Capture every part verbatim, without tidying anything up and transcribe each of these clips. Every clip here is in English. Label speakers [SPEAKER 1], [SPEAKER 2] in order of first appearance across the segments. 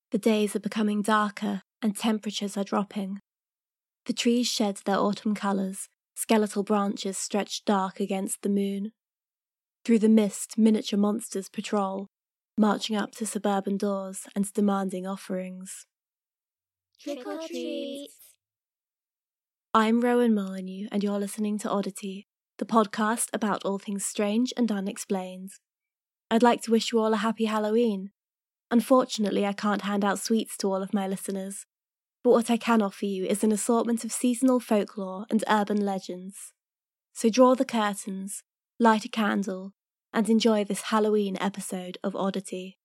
[SPEAKER 1] The days are becoming darker and temperatures are dropping. The trees shed their autumn colours, skeletal branches stretched dark against the moon. Through the mist, miniature monsters patrol, marching up to suburban doors and demanding offerings.
[SPEAKER 2] Trick or treat.
[SPEAKER 1] I'm Rowan Molyneux, and you're listening to Oddity, the podcast about all things strange and unexplained. I'd like to wish you all a happy Halloween. Unfortunately, I can't hand out sweets to all of my listeners, but what I can offer you is an assortment of seasonal folklore and urban legends. So draw the curtains, light a candle, and enjoy this Halloween episode of Oddity.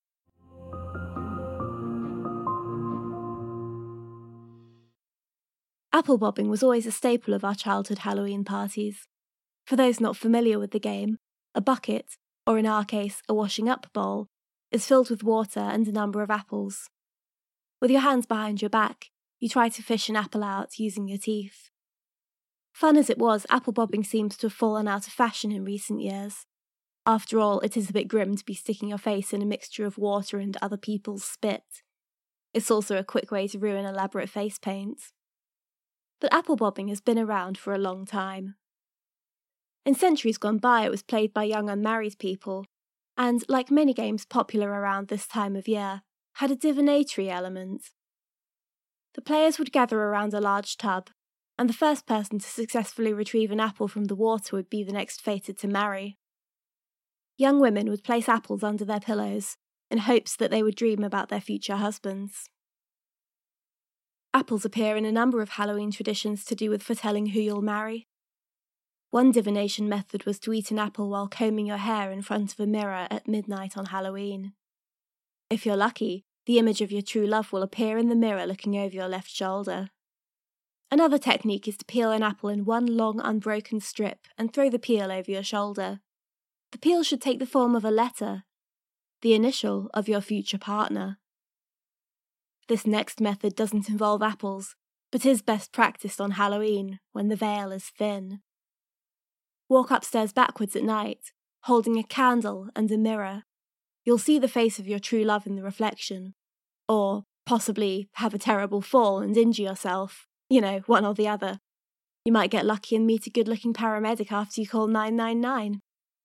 [SPEAKER 1] Apple bobbing was always a staple of our childhood Halloween parties. For those not familiar with the game, a bucket, or in our case, a washing up bowl, is filled with water and a number of apples. With your hands behind your back, you try to fish an apple out using your teeth. Fun as it was, apple bobbing seems to have fallen out of fashion in recent years. After all, it is a bit grim to be sticking your face in a mixture of water and other people's spit. It's also a quick way to ruin elaborate face paint. But apple bobbing has been around for a long time. In centuries gone by, it was played by young unmarried people, and, like many games popular around this time of year, had a divinatory element. The players would gather around a large tub, and the first person to successfully retrieve an apple from the water would be the next fated to marry. Young women would place apples under their pillows in hopes that they would dream about their future husbands. Apples appear in a number of Halloween traditions to do with foretelling who you'll marry. One divination method was to eat an apple while combing your hair in front of a mirror at midnight on Halloween. If you're lucky, the image of your true love will appear in the mirror looking over your left shoulder. Another technique is to peel an apple in one long unbroken strip and throw the peel over your shoulder. The peel should take the form of a letter, the initial of your future partner. This next method doesn't involve apples, but is best practiced on Halloween, when the veil is thin. Walk upstairs backwards at night, holding a candle and a mirror. You'll see the face of your true love in the reflection. Or, possibly, have a terrible fall and injure yourself. You know, one or the other. You might get lucky and meet a good-looking paramedic after you call nine nine nine.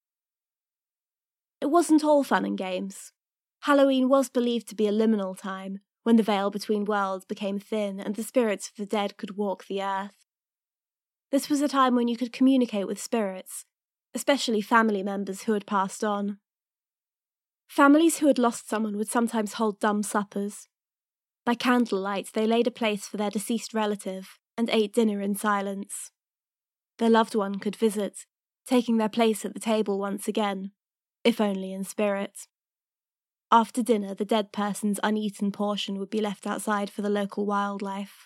[SPEAKER 1] It wasn't all fun and games. Halloween was believed to be a liminal time, when the veil between worlds became thin and the spirits of the dead could walk the earth. This was a time when you could communicate with spirits, especially family members who had passed on. Families who had lost someone would sometimes hold dumb suppers. By candlelight, they laid a place for their deceased relative and ate dinner in silence. Their loved one could visit, taking their place at the table once again, if only in spirit. After dinner, the dead person's uneaten portion would be left outside for the local wildlife.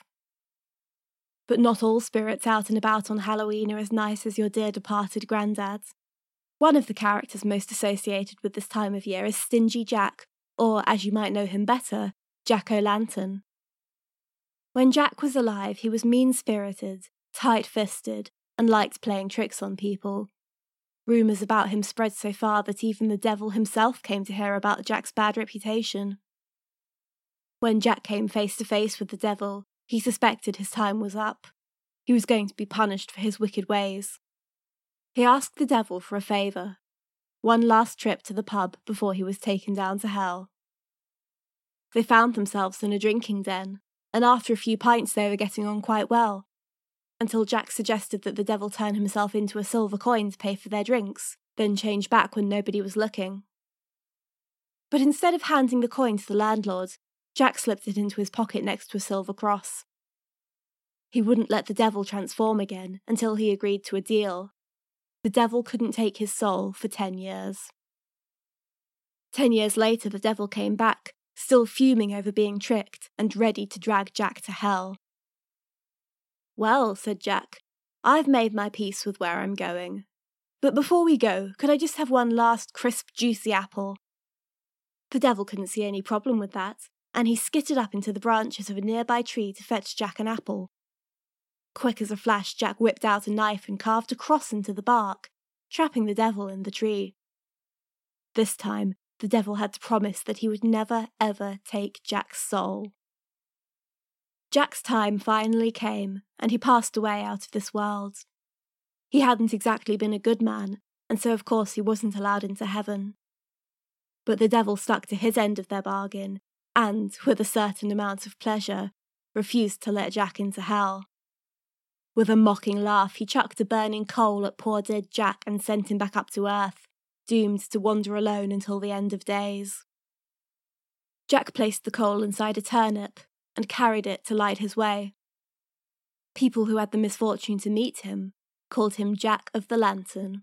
[SPEAKER 1] But not all spirits out and about on Halloween are as nice as your dear departed granddad. One of the characters most associated with this time of year is Stingy Jack, or, as you might know him better, Jack-o'-lantern. When Jack was alive, he was mean-spirited, tight-fisted, and liked playing tricks on people. Rumours about him spread so far that even the devil himself came to hear about Jack's bad reputation. When Jack came face to face with the devil, he suspected his time was up. He was going to be punished for his wicked ways. He asked the devil for a favour, one last trip to the pub before he was taken down to hell. They found themselves in a drinking den, and after a few pints they were getting on quite well, until Jack suggested that the devil turn himself into a silver coin to pay for their drinks, then change back when nobody was looking. But instead of handing the coin to the landlord, Jack slipped it into his pocket next to a silver cross. He wouldn't let the devil transform again until he agreed to a deal. The devil couldn't take his soul for ten years. Ten years later, the devil came back, still fuming over being tricked and ready to drag Jack to hell. "Well," said Jack, "I've made my peace with where I'm going. But before we go, could I just have one last crisp, juicy apple?" The devil couldn't see any problem with that, and he skittered up into the branches of a nearby tree to fetch Jack an apple. Quick as a flash, Jack whipped out a knife and carved a cross into the bark, trapping the devil in the tree. This time, the devil had to promise that he would never ever take Jack's soul. Jack's time finally came, and he passed away out of this world. He hadn't exactly been a good man, and so of course he wasn't allowed into heaven. But the devil stuck to his end of their bargain, and, with a certain amount of pleasure, refused to let Jack into hell. With a mocking laugh, he chucked a burning coal at poor dead Jack and sent him back up to earth, doomed to wander alone until the end of days. Jack placed the coal inside a turnip and carried it to light his way. People who had the misfortune to meet him called him Jack of the Lantern.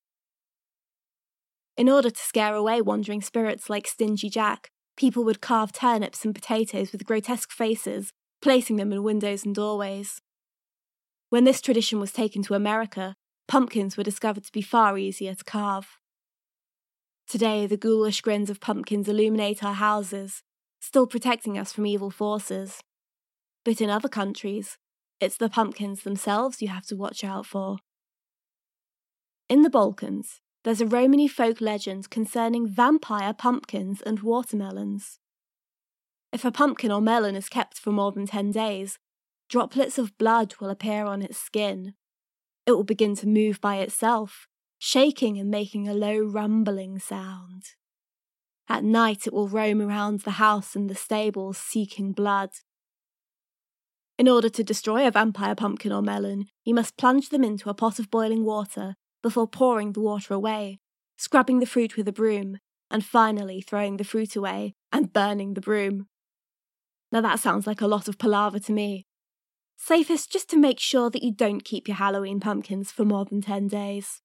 [SPEAKER 1] In order to scare away wandering spirits like Stingy Jack, people would carve turnips and potatoes with grotesque faces, placing them in windows and doorways. When this tradition was taken to America, pumpkins were discovered to be far easier to carve. Today, the ghoulish grins of pumpkins illuminate our houses, still protecting us from evil forces. But in other countries, it's the pumpkins themselves you have to watch out for. In the Balkans, there's a Romany folk legend concerning vampire pumpkins and watermelons. If a pumpkin or melon is kept for more than ten days, droplets of blood will appear on its skin. It will begin to move by itself, shaking and making a low rumbling sound. At night it will roam around the house and the stables seeking blood. In order to destroy a vampire pumpkin or melon, you must plunge them into a pot of boiling water before pouring the water away, scrubbing the fruit with a broom, and finally throwing the fruit away and burning the broom. Now that sounds like a lot of palaver to me. Safest just to make sure that you don't keep your Halloween pumpkins for more than ten days.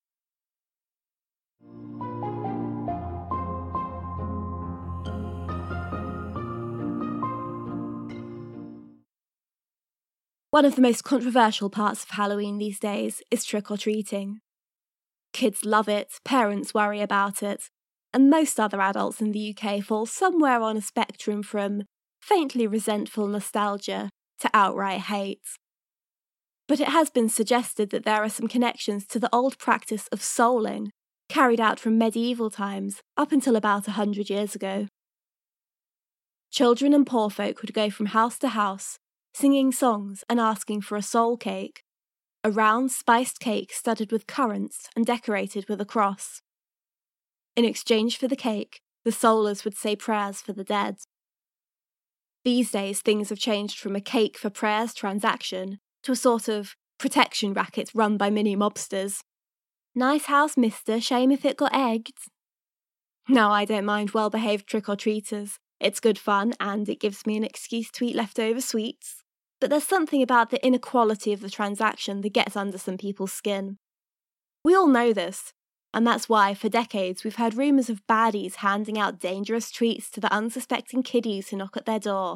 [SPEAKER 1] One of the most controversial parts of Halloween these days is trick-or-treating. Kids love it, parents worry about it, and most other adults in the U K fall somewhere on a spectrum from faintly resentful nostalgia to outright hate. But it has been suggested that there are some connections to the old practice of souling, carried out from medieval times up until about a hundred years ago. Children and poor folk would go from house to house, singing songs and asking for a soul cake, a round spiced cake studded with currants and decorated with a cross. In exchange for the cake, the soulers would say prayers for the dead. These days, things have changed from a cake for prayers transaction to a sort of protection racket run by mini mobsters. Nice house, mister, shame if it got egged. Now, I don't mind well-behaved trick-or-treaters. It's good fun, and it gives me an excuse to eat leftover sweets. But there's something about the inequality of the transaction that gets under some people's skin. We all know this, and that's why, for decades, we've heard rumours of baddies handing out dangerous treats to the unsuspecting kiddies who knock at their door.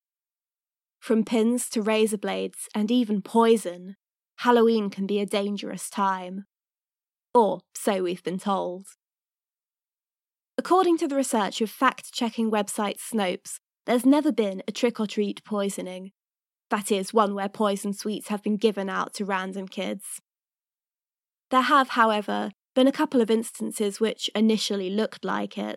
[SPEAKER 1] From pins to razor blades, and even poison, Halloween can be a dangerous time. Or so we've been told. According to the research of fact-checking website Snopes, there's never been a trick-or-treat poisoning. That is, one where poison sweets have been given out to random kids. There have, however, been a couple of instances which initially looked like it.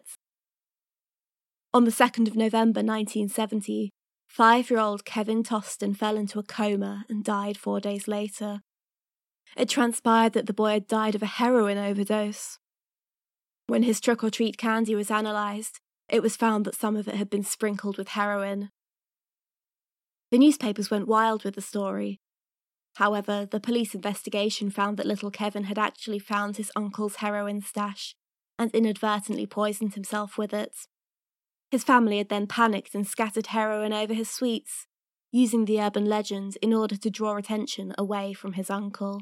[SPEAKER 1] On the second of November nineteen seventy, five-year-old Kevin Toston fell into a coma and died four days later. It transpired that the boy had died of a heroin overdose. When his trick-or-treat candy was analysed, it was found that some of it had been sprinkled with heroin. The newspapers went wild with the story. However, the police investigation found that little Kevin had actually found his uncle's heroin stash and inadvertently poisoned himself with it. His family had then panicked and scattered heroin over his sweets, using the urban legend in order to draw attention away from his uncle.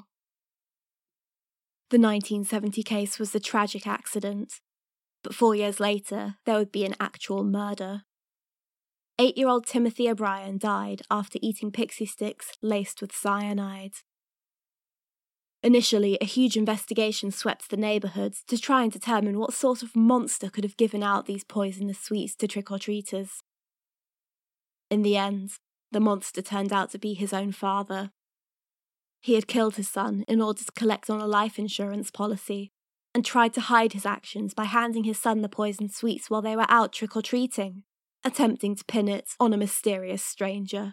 [SPEAKER 1] The nineteen seventy case was a tragic accident, but four years later there would be an actual murder. Eight-year-old Timothy O'Brien died after eating pixie sticks laced with cyanide. Initially, a huge investigation swept the neighbourhood to try and determine what sort of monster could have given out these poisonous sweets to trick-or-treaters. In the end, the monster turned out to be his own father. He had killed his son in order to collect on a life insurance policy, and tried to hide his actions by handing his son the poisoned sweets while they were out trick-or-treating, attempting to pin it on a mysterious stranger.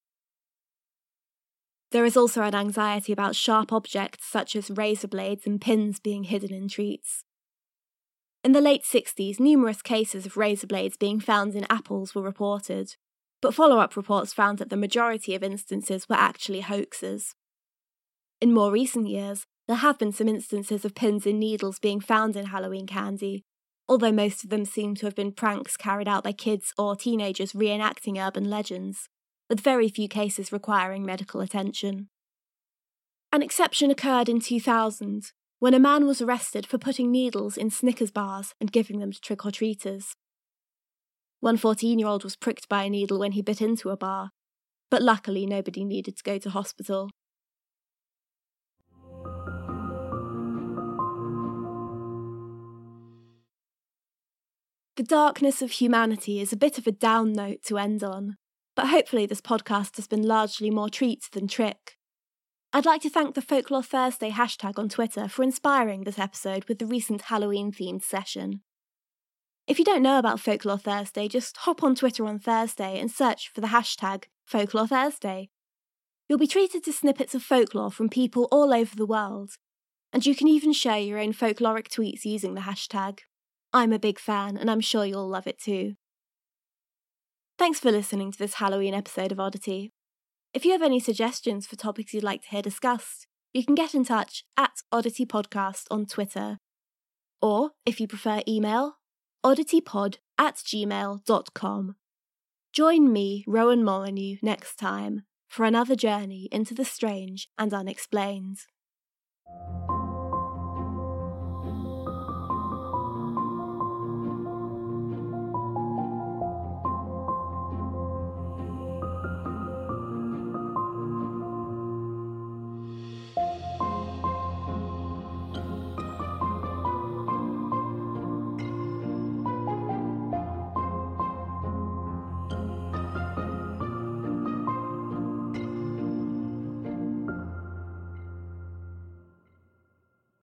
[SPEAKER 1] There is also an anxiety about sharp objects such as razor blades and pins being hidden in treats. In the late sixties, numerous cases of razor blades being found in apples were reported, but follow-up reports found that the majority of instances were actually hoaxes. In more recent years, there have been some instances of pins in needles being found in Halloween candy, although most of them seem to have been pranks carried out by kids or teenagers reenacting urban legends, with very few cases requiring medical attention. An exception occurred in two thousand, when a man was arrested for putting needles in Snickers bars and giving them to trick-or-treaters. One fourteen-year-old was pricked by a needle when he bit into a bar, but luckily nobody needed to go to hospital. The darkness of humanity is a bit of a down note to end on, but hopefully this podcast has been largely more treat than trick. I'd like to thank the Folklore Thursday hashtag on Twitter for inspiring this episode with the recent Halloween-themed session. If you don't know about Folklore Thursday, just hop on Twitter on Thursday and search for the hashtag Folklore Thursday. You'll be treated to snippets of folklore from people all over the world, and you can even share your own folkloric tweets using the hashtag. I'm a big fan, and I'm sure you'll love it too. Thanks for listening to this Halloween episode of Oddity. If you have any suggestions for topics you'd like to hear discussed, you can get in touch at Oddity Podcast on Twitter. Or, if you prefer email, odditypod at gmail dot com. Join me, Rowan Molyneux, next time for another journey into the strange and unexplained.